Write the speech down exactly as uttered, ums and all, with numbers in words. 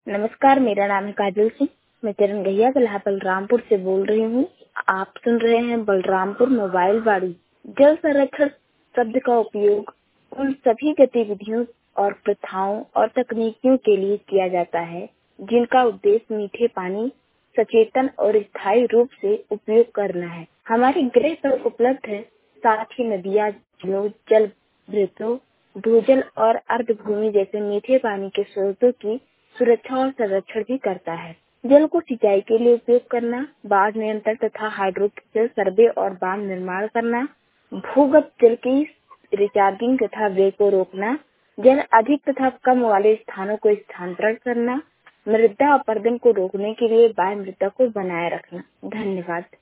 नमस्कार, मेरा नाम है काजल सिंह। मैं चरण गहिया गल्हा बलरामपुर से बोल रही हूँ। आप सुन रहे हैं बलरामपुर मोबाइल वाड़ी। जल संरक्षण शब्द का उपयोग उन सभी गतिविधियों और प्रथाओं और तकनीकियों के लिए किया जाता है जिनका उद्देश्य मीठे पानी सचेतन और स्थायी रूप से उपयोग करना है। हमारे गृह पर उपलब्ध है, साथ ही नदियाँ, झीलों, जल वृत्तों, भूजल और अर्धभूमि जैसे मीठे पानी के स्रोतों की सुरक्षा और संरक्षण भी करता है। जल को सिंचाई के लिए उपयोग करना, बाढ़ नियंत्रण तथा हाइड्रोलॉजिकल सर्वे और बांध निर्माण करना, भूगर्भ जल की रिचार्जिंग तथा व्यय को रोकना, जल अधिक तथा कम वाले स्थानों को स्थानांतरण करना, मृदा अपरदन को रोकने के लिए वायु मृदा को बनाए रखना। धन्यवाद।